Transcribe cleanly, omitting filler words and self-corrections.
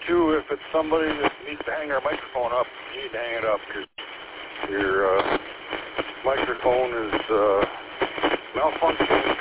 too, if it's somebody that needs to hang their microphone up, you need to hang it up because your microphone is malfunctioning.